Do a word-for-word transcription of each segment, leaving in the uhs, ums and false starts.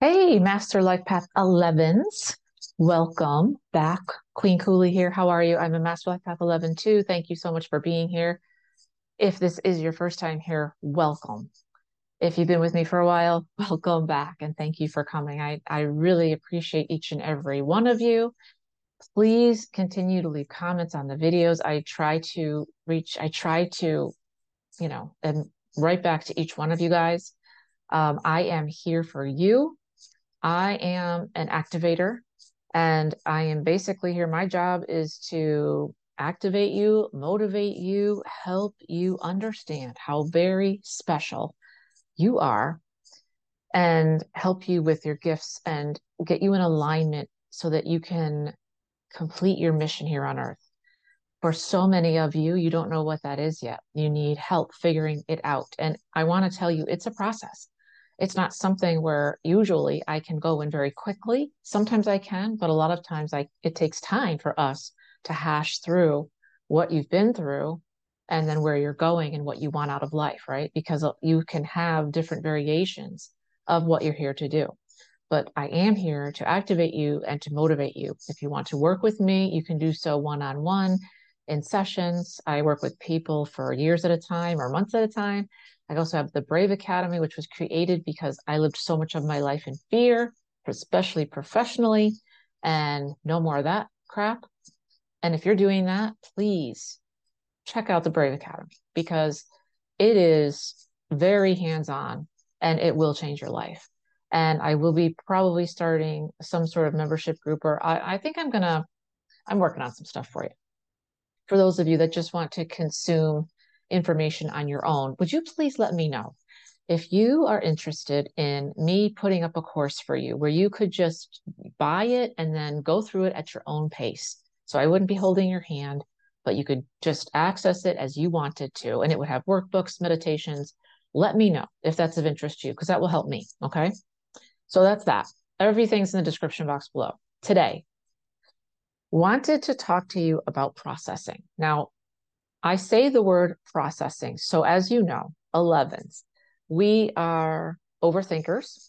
Hey, Master Life Path elevens. Welcome back. Queen Cooley here. How are you? I'm a Master Life Path eleven too. Thank you so much for being here. If this is your first time here, welcome. If you've been with me for a while, welcome back and thank you for coming. I, I really appreciate each and every one of you. Please continue to leave comments on the videos. I try to reach, I try to, you know, and right back to each one of you guys. Um, I am here for you. I am an activator and I am basically here. My job is to activate you, motivate you, help you understand how very special you are and help you with your gifts and get you in alignment so that you can complete your mission here on earth. For so many of you, you don't know what that is yet. You need help figuring it out. And I want to tell you, it's a process. It's not something where usually I can go in very quickly. Sometimes I can, but a lot of times I, it takes time for us to hash through what you've been through and then where you're going and what you want out of life, right? Because you can have different variations of what you're here to do. But I am here to activate you and to motivate you. If you want to work with me, you can do so one on one in sessions. I work with people for years at a time or months at a time. I also have the Brave Academy, which was created because I lived so much of my life in fear, especially professionally, and no more of that crap. And if you're doing that, please check out the Brave Academy because it is very hands-on and it will change your life. And I will be probably starting some sort of membership group, or I, I think I'm gonna, I'm working on some stuff for you for those of you that just want to consume information on your own, would you please let me know if you are interested in me putting up a course for you where you could just buy it and then go through it at your own pace? So I wouldn't be holding your hand, but you could just access it as you wanted to, and it would have workbooks, meditations. Let me know if that's of interest to you, because that will help me. Okay. So that's that. Everything's in the description box below. Today, wanted to talk to you about processing. Now, I say the word processing. So as you know, elevens, we are overthinkers.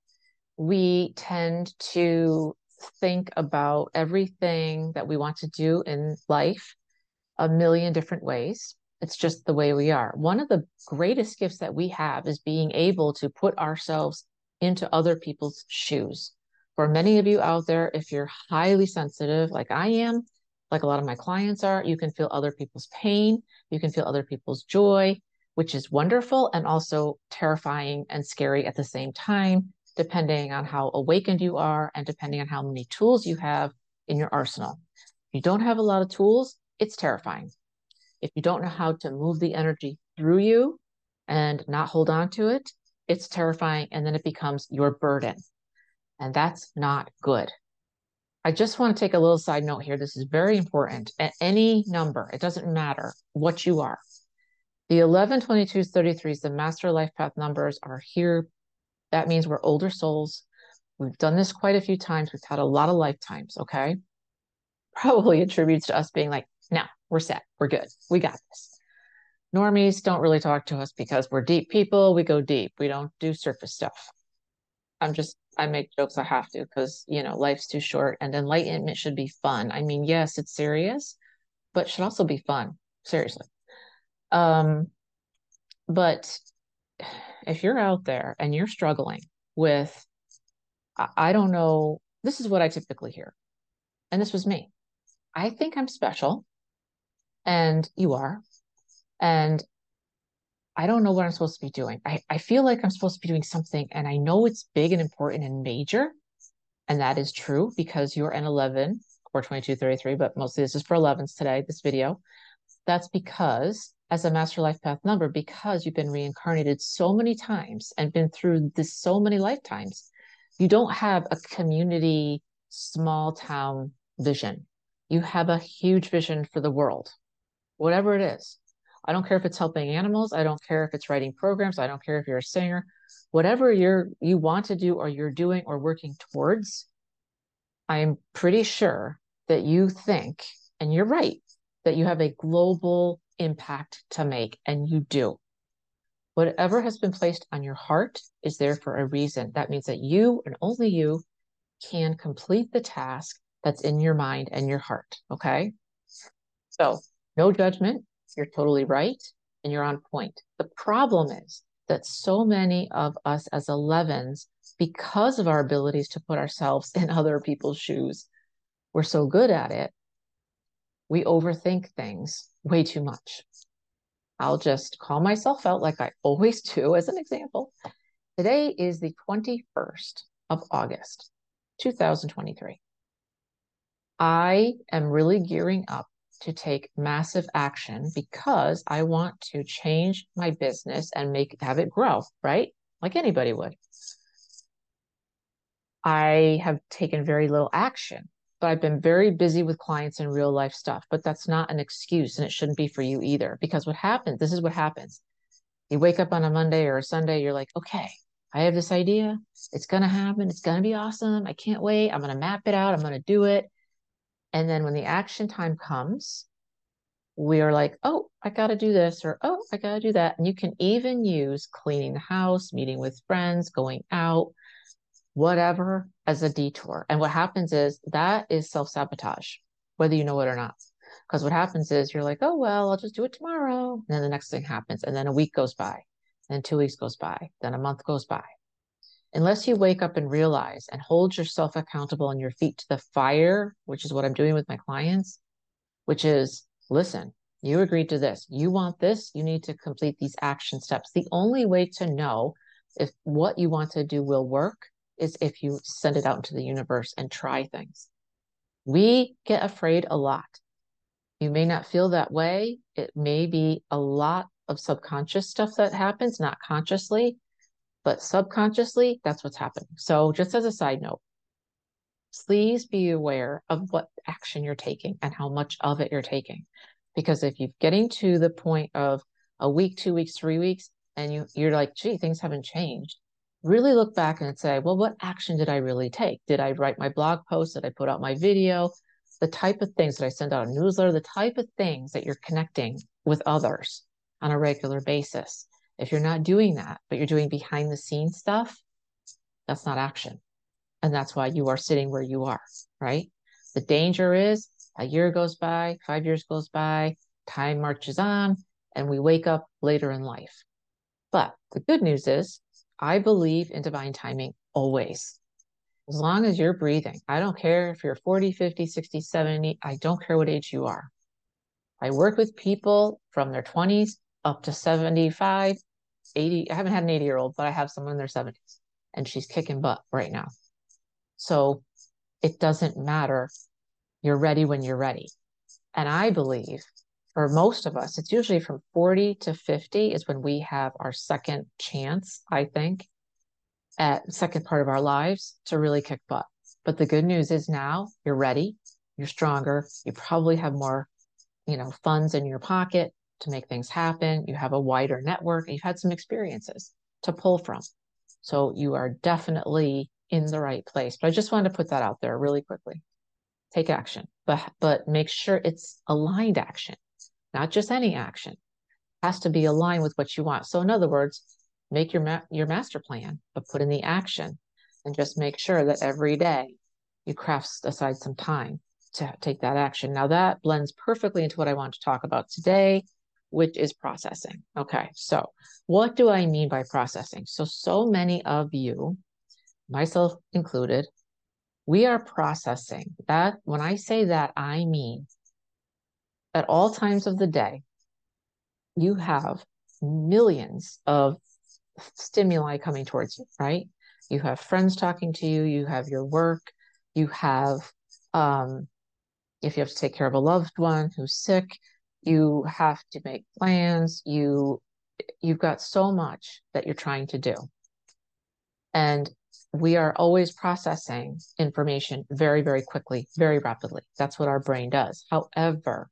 We tend to think about everything that we want to do in life a million different ways. It's just the way we are. One of the greatest gifts that we have is being able to put ourselves into other people's shoes. For many of you out there, if you're highly sensitive, like I am, like a lot of my clients are, you can feel other people's pain, you can feel other people's joy, which is wonderful and also terrifying and scary at the same time, depending on how awakened you are and depending on how many tools you have in your arsenal. If you don't have a lot of tools, it's terrifying. If you don't know how to move the energy through you and not hold on to it, it's terrifying. And then it becomes your burden. And that's not good. I just want to take a little side note here. This is very important. At any number, it doesn't matter what you are. The eleven, twenty-twos, thirty-threes, the master life path numbers are here. That means we're older souls. We've done this quite a few times. We've had a lot of lifetimes, okay? Probably attributes to us being like, no, we're set. We're good. We got this. Normies don't really talk to us because we're deep people. We go deep. We don't do surface stuff. I'm just, I make jokes. I have to because, you know, life's too short and enlightenment should be fun. I mean, yes, it's serious, but should also be fun. Seriously. Um, but if you're out there and you're struggling with, I, I don't know, this is what I typically hear. And this was me. I think I'm special and you are. And I don't know what I'm supposed to be doing. I, I feel like I'm supposed to be doing something, and I know it's big and important and major. And that is true because you're an eleven or twenty-two, thirty-three, but mostly this is for elevens today, this video. That's because, as a master life path number, because you've been reincarnated so many times and been through this so many lifetimes, you don't have a community, small town vision. You have a huge vision for the world, whatever it is. I don't care if it's helping animals. I don't care if it's writing programs. I don't care if you're a singer. Whatever you're you want to do or you're doing or working towards, I'm pretty sure that you think, and you're right, that you have a global impact to make, and you do. Whatever has been placed on your heart is there for a reason. That means that you and only you can complete the task that's in your mind and your heart. Okay. So no judgment. You're totally right. And you're on point. The problem is that so many of us as elevens, because of our abilities to put ourselves in other people's shoes, we're so good at it. We overthink things way too much. I'll just call myself out like I always do as an example. Today is the twenty-first of August, two thousand twenty-three. I am really gearing up to take massive action because I want to change my business and make have it grow, right? Like anybody would. I have taken very little action, but I've been very busy with clients and real life stuff. But that's not an excuse, and it shouldn't be for you either. Because what happens, this is what happens. You wake up on a Monday or a Sunday, you're like, okay, I have this idea. It's going to happen. It's going to be awesome. I can't wait. I'm going to map it out. I'm going to do it. And then when the action time comes, we are like, oh, I got to do this, or oh, I got to do that. And you can even use cleaning the house, meeting with friends, going out, whatever, as a detour. And what happens is that is self-sabotage, whether you know it or not. Because what happens is you're like, oh, well, I'll just do it tomorrow. And then the next thing happens. And then a week goes by. Then two weeks goes by. Then a month goes by. Unless you wake up and realize and hold yourself accountable and your feet to the fire, which is what I'm doing with my clients, which is, listen, you agreed to this. You want this. You need to complete these action steps. The only way to know if what you want to do will work is if you send it out into the universe and try things. We get afraid a lot. You may not feel that way. It may be a lot of subconscious stuff that happens, not consciously, but subconsciously, that's what's happening. So just as a side note, please be aware of what action you're taking and how much of it you're taking. Because if you're getting to the point of a week, two weeks, three weeks, and you, you're like, gee, things haven't changed, really look back and say, well, what action did I really take? Did I write my blog post? Did I put out my video? The type of things that I send out a newsletter, the type of things that you're connecting with others on a regular basis. If you're not doing that, but you're doing behind the scenes stuff, that's not action. And that's why you are sitting where you are, right? The danger is a year goes by, five years goes by, time marches on, and we wake up later in life. But the good news is I believe in divine timing always. As long as you're breathing, I don't care if you're forty, fifty, sixty, seventy, I don't care what age you are. I work with people from their twenties up to seventy-five, eighty. I haven't had an eighty year old, but I have someone in their seventies and she's kicking butt right now. So it doesn't matter. You're ready when you're ready. And I believe for most of us, it's usually from forty to fifty is when we have our second chance, I think, at second part of our lives to really kick butt. But the good news is now you're ready, you're stronger, you probably have more, you know, funds in your pocket to make things happen. You have a wider network, and you've had some experiences to pull from. So you are definitely in the right place. But I just wanted to put that out there really quickly. Take action, but but make sure it's aligned action, not just any action. It has to be aligned with what you want. So in other words, make your ma your master plan, but put in the action, and just make sure that every day you craft aside some time to take that action. Now that blends perfectly into what I want to talk about today, which is processing. Okay, so what do I mean by processing? So, so many of you, myself included, we are processing. That when I say that, I mean at all times of the day, you have millions of stimuli coming towards you, right? You have friends talking to you, you have your work, you have, um, if you have to take care of a loved one who's sick, you have to make plans, you, you've got so much that you're trying to do. And we are always processing information very, very quickly, very rapidly. That's what our brain does. However,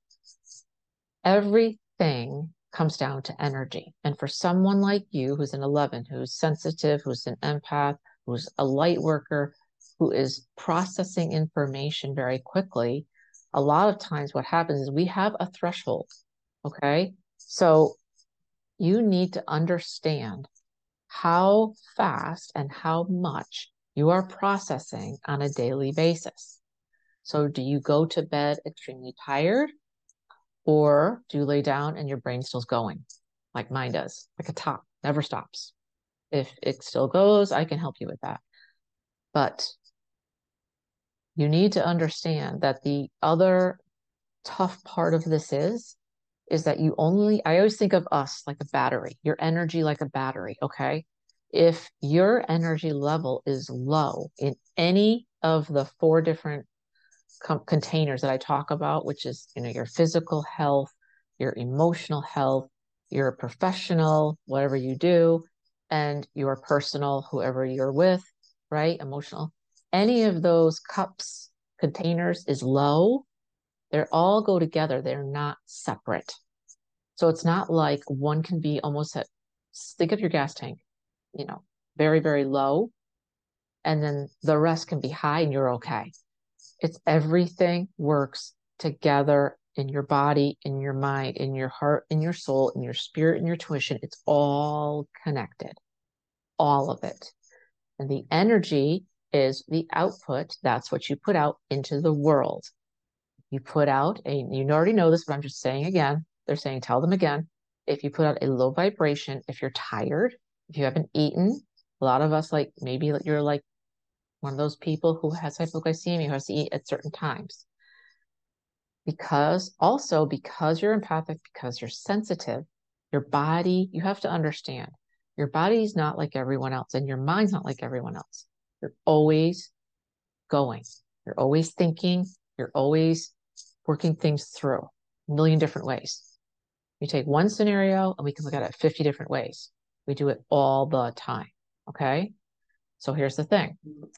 everything comes down to energy. And for someone like you, who's an eleven, who's sensitive, who's an empath, who's a light worker, who is processing information very quickly, a lot of times what happens is we have a threshold, okay? So you need to understand how fast and how much you are processing on a daily basis. So do you go to bed extremely tired, or do you lay down and your brain still's going like mine does, like a top, never stops? If it still goes, I can help you with that. But you need to understand that the other tough part of this is, is that you only, I always think of us like a battery, your energy like a battery, okay? If your energy level is low in any of the four different containers that I talk about, which is, you know, your physical health, your emotional health, your professional, whatever you do, and your personal, whoever you're with, right? Emotional. Any of those cups, containers is low, they all go together. They're not separate. So it's not like one can be almost at, think of your gas tank, you know, very, very low, and then the rest can be high and you're okay. It's everything works together in your body, in your mind, in your heart, in your soul, in your spirit, in your tuition. It's all connected, all of it. And the energy is the output. That's what you put out into the world. You put out a, you already know this, but I'm just saying again, they're saying, tell them again. If you put out a low vibration, if you're tired, if you haven't eaten, a lot of us, like maybe you're like one of those people who has hypoglycemia, who has to eat at certain times. Because also because you're empathic, because you're sensitive, your body, you have to understand, your body's not like everyone else and your mind's not like everyone else. You're always going. You're always thinking. You're always working things through a million different ways. You take one scenario and we can look at it fifty different ways. We do it all the time. Okay. So here's the thing.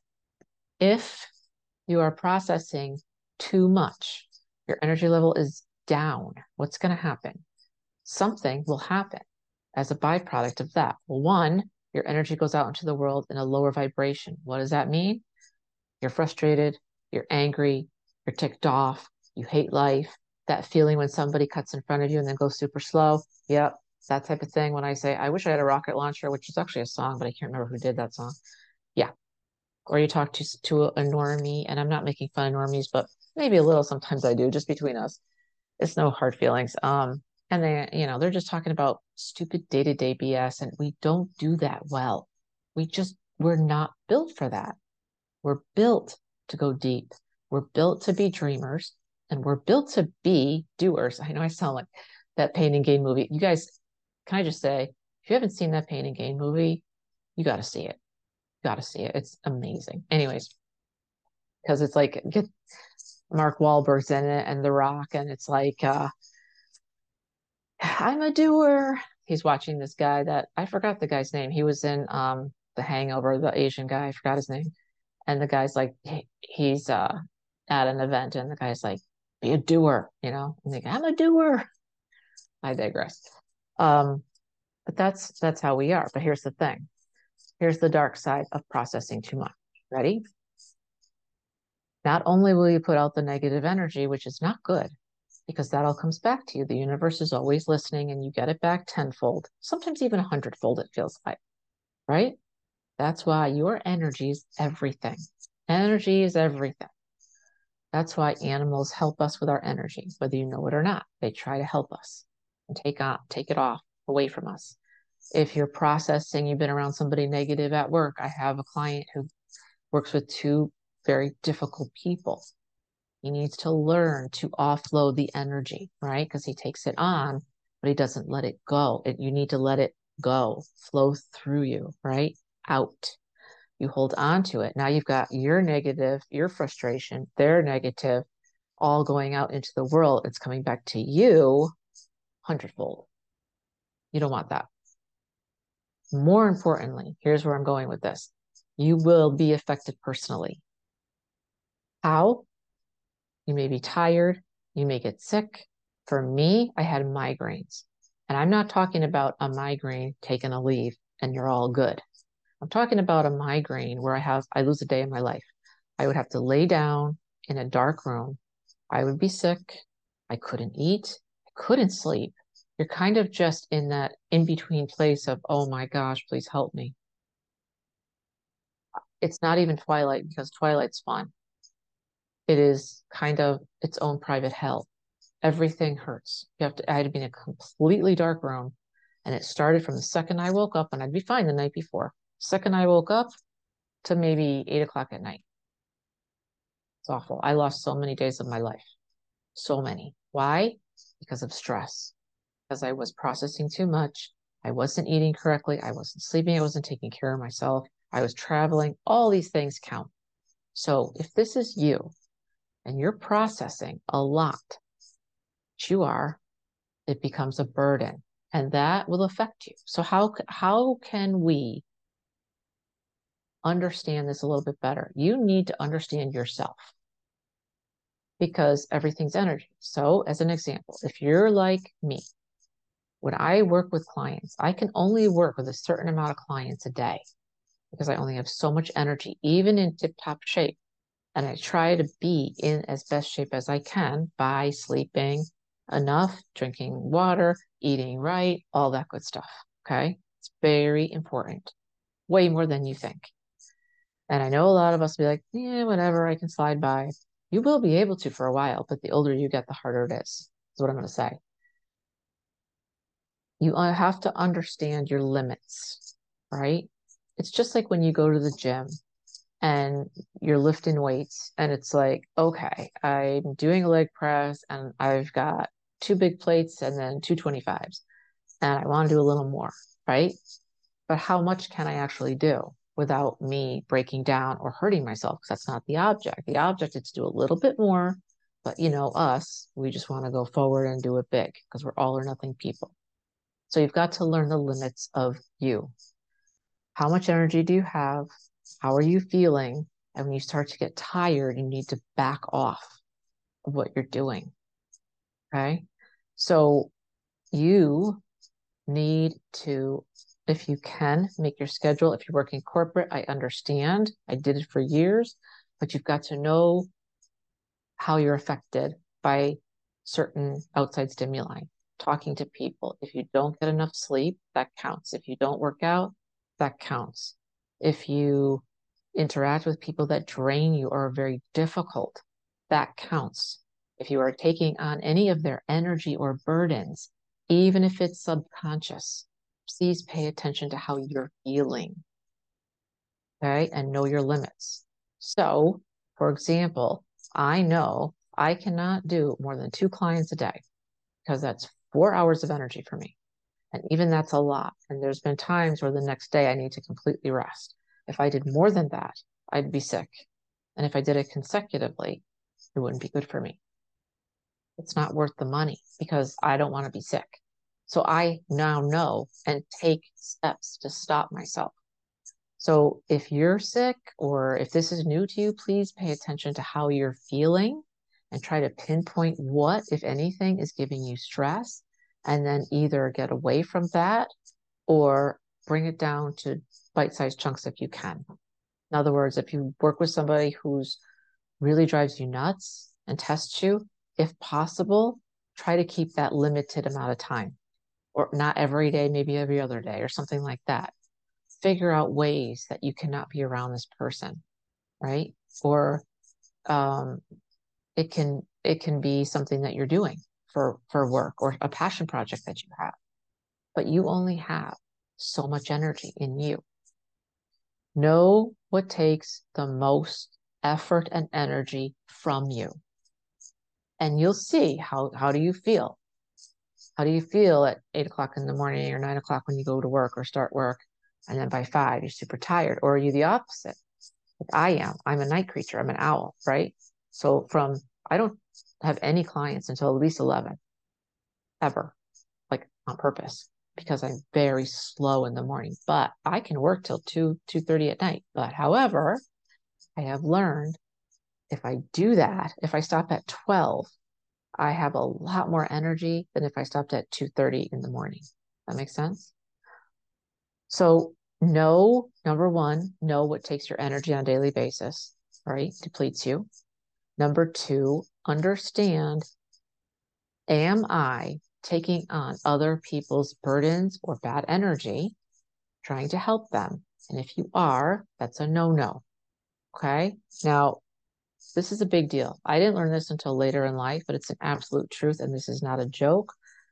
If you are processing too much, your energy level is down, what's going to happen? Something will happen as a byproduct of that. Well, one, your energy goes out into the world in a lower vibration. What does that mean? You're frustrated, you're angry, you're ticked off, you hate life. That feeling when somebody cuts in front of you and then goes super slow. Yep, that type of thing. When I say, I wish I had a rocket launcher, which is actually a song, but I can't remember who did that song. Yeah. Or you talk to, to a normie, and I'm not making fun of normies, but maybe a little sometimes I do, just between us. It's no hard feelings. Um, and they, you know, they're just talking about stupid day-to-day B S, and we don't do that well. We just, we're not built for that. We're built to go deep. We're built to be dreamers, and we're built to be doers. I know I sound like that Pain and Gain movie. You guys, can I just say, if you haven't seen that Pain and Gain movie, you got to see it. You got to see it. It's amazing. Anyways, because it's like, get Mark Wahlberg's in it and The Rock, and it's like, uh, I'm a doer. He's watching this guy that I forgot the guy's name. He was in um The Hangover, the Asian guy. I forgot his name. And the guy's like, he, he's uh at an event, and the guy's like, be a doer, you know. And they go, I'm a doer. I digress. Um, but that's that's how we are. But here's the thing. Here's the dark side of processing too much. Ready? Not only will you put out the negative energy, which is not good, because that all comes back to you. The universe is always listening, and you get it back tenfold, sometimes even a hundredfold, it feels like, right? That's why your energy is everything. Energy is everything. That's why animals help us with our energy, whether you know it or not. They try to help us and take on, take it off away from us. If you're processing, you've been around somebody negative at work. I have a client who works with two very difficult people. He needs to learn to offload the energy, right? Because he takes it on, but he doesn't let it go. It, you need to let it go, flow through you, right? Out. You hold on to it. Now you've got your negative, your frustration, their negative, all going out into the world. It's coming back to you hundredfold. You don't want that. More importantly, here's where I'm going with this. You will be affected personally. How? You may be tired. You may get sick. For me, I had migraines. And I'm not talking about a migraine taking a leave and you're all good. I'm talking about a migraine where I have, I lose a day in my life. I would have to lay down in a dark room. I would be sick. I couldn't eat. I couldn't sleep. You're kind of just in that in-between place of, oh my gosh, please help me. It's not even Twilight because Twilight's fun. It is kind of its own private hell. Everything hurts. You have to, I had to be in a completely dark room. And it started from the second I woke up, and I'd be fine the night before. Second I woke up to maybe eight o'clock at night. It's awful. I lost so many days of my life. So many. Why? Because of stress. Because I was processing too much. I wasn't eating correctly. I wasn't sleeping. I wasn't taking care of myself. I was traveling. All these things count. So if this is you and you're processing a lot, which you are, it becomes a burden, and that will affect you. So how, how can we understand this a little bit better? You need to understand yourself, because everything's energy. So as an example, if you're like me, when I work with clients, I can only work with a certain amount of clients a day because I only have so much energy, even in tip-top shape. And I try to be in as best shape as I can by sleeping enough, drinking water, eating right, all that good stuff. Okay. It's very important, way more than you think. And I know a lot of us will be like, yeah, whatever, I can slide by. You will be able to for a while, but the older you get, the harder it is, is what I'm going to say. You have to understand your limits, right? It's just like when you go to the gym and you're lifting weights and it's like, okay, I'm doing a leg press and I've got two big plates and then two twenty-fives and I want to do a little more, right? But how much can I actually do without me breaking down or hurting myself? Because that's not the object. The object is to do a little bit more, but you know, us, we just want to go forward and do it big because we're all or nothing people. So you've got to learn the limits of you. How much energy do you have? How are you feeling? And when you start to get tired, you need to back off of what you're doing. Okay. So you need to, if you can, make your schedule. If you're working corporate, I understand. I did it for years, but you've got to know how you're affected by certain outside stimuli. Talking to people. If you don't get enough sleep, that counts. If you don't work out, that counts. If you interact with people that drain you or are very difficult, that counts. If you are taking on any of their energy or burdens, even if it's subconscious, please pay attention to how you're feeling. Okay, and know your limits. So, for example, I know I cannot do more than two clients a day because that's four hours of energy for me. And even that's a lot. And there's been times where the next day I need to completely rest. If I did more than that, I'd be sick. And if I did it consecutively, it wouldn't be good for me. It's not worth the money because I don't want to be sick. So I now know and take steps to stop myself. So if you're sick or if this is new to you, please pay attention to how you're feeling and try to pinpoint what, if anything, is giving you stress, and then either get away from that or bring it down to bite-sized chunks if you can. In other words, if you work with somebody who's really drives you nuts and tests you, if possible, try to keep that limited amount of time, or not every day, maybe every other day or something like that. Figure out ways that you cannot be around this person, right? Or um, it can it can be something that you're doing for for work or a passion project that you have, but you only have so much energy in you. Know what takes the most effort and energy from you, and you'll see how how do you feel. How do you feel at eight o'clock in the morning or nine o'clock when you go to work or start work, and then by five you're super tired? Or are you the opposite? Like I am. I'm a night creature. I'm an owl, right? So from I don't have any clients until at least eleven, ever, like on purpose, because I'm very slow in the morning. But I can work till two, two thirty at night. But however, I have learned if I do that, if I stop at twelve, I have a lot more energy than if I stopped at two thirty in the morning. That makes sense? So know, number one, know what takes your energy on a daily basis, right? Depletes you. Number two, understand, am I taking on other people's burdens or bad energy, trying to help them. And if you are, that's a no-no. Okay? Now, this is a big deal. I didn't learn this until later in life, but it's an absolute truth, and this is not a joke.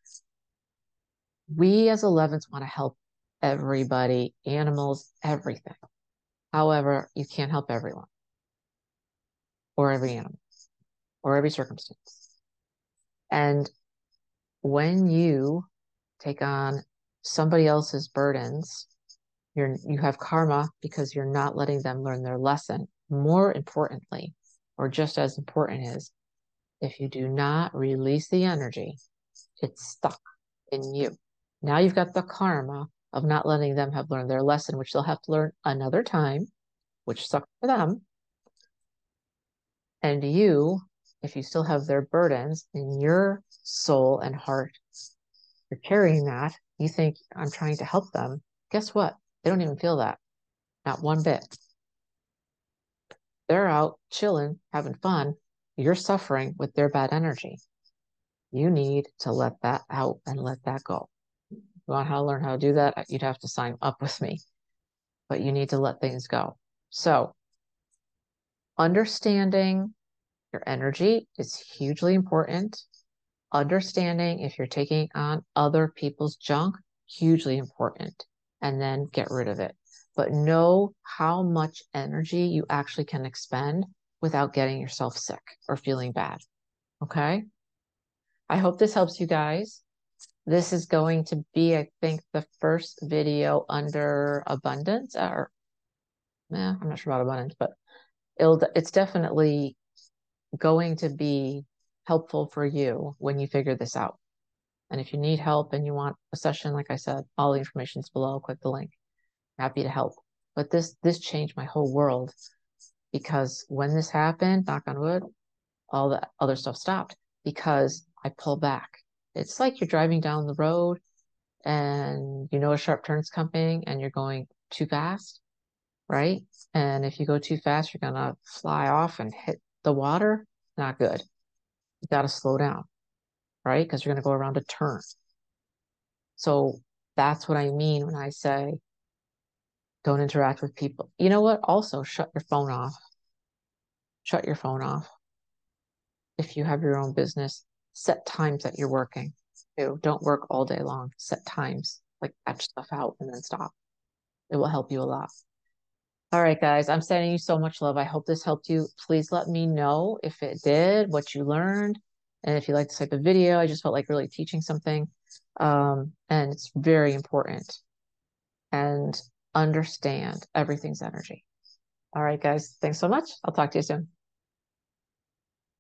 We as elevens want to help everybody, animals, everything. However, you can't help everyone or every animal or every circumstance. And when you take on somebody else's burdens, you're, you have karma because you're not letting them learn their lesson. More importantly, or just as important is, if you do not release the energy, it's stuck in you. Now you've got the karma of not letting them have learned their lesson, which they'll have to learn another time, which sucks for them. And you, if you still have their burdens in your soul and heart, you're carrying that, you think, I'm trying to help them. Guess what? They don't even feel that. Not one bit. They're out chilling, having fun. You're suffering with their bad energy. You need to let that out and let that go. If you want how to learn how to do that, you'd have to sign up with me. But you need to let things go. So, understanding your energy is hugely important. Understanding if you're taking on other people's junk, hugely important. And then get rid of it. But know how much energy you actually can expend without getting yourself sick or feeling bad. Okay? I hope this helps you guys. This is going to be, I think, the first video under abundance, or eh, I'm not sure about abundance, but it'll, it's definitely going to be helpful for you when you figure this out. And if you need help and you want a session, like I said, all the information is below. Click the link. Happy to help. But this this changed my whole world, because when this happened, knock on wood, all the other stuff stopped because I pull back. It's like you're driving down the road and you know a sharp turn's coming and you're going too fast, right? And if you go too fast, you're gonna fly off and hit the water. Not good. You got to slow down, right? Because you're gonna go around a turn. So that's what I mean when I say don't interact with people. You know what? Also, shut your phone off. Shut your phone off. If you have your own business, set times that you're working. Too. Don't work all day long. Set times, like batch stuff out and then stop. It will help you a lot. All right, guys, I'm sending you so much love. I hope this helped you. Please let me know if it did, what you learned. And if you like this type of video, I just felt like really teaching something. Um, and it's very important. And understand everything's energy. All right, guys, thanks so much. I'll talk to you soon.